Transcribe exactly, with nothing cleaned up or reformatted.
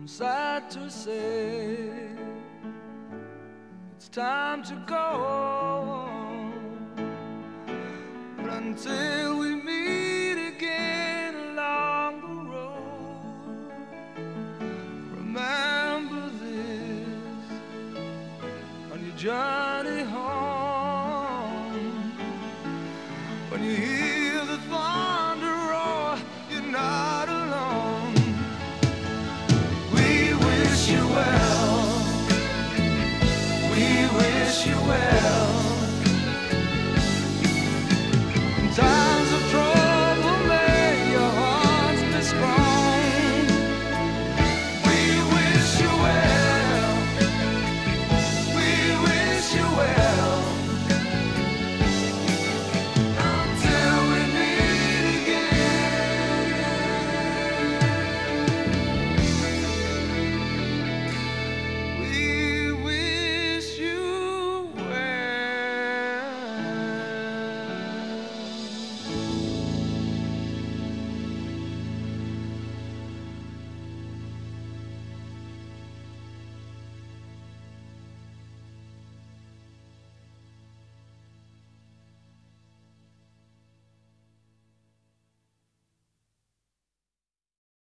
I'm sad to say it's time to go, but until we meet again along the road, remember this on your journey home. When you hear the thunder roar, you're not alone. We wish you well. We wish you well.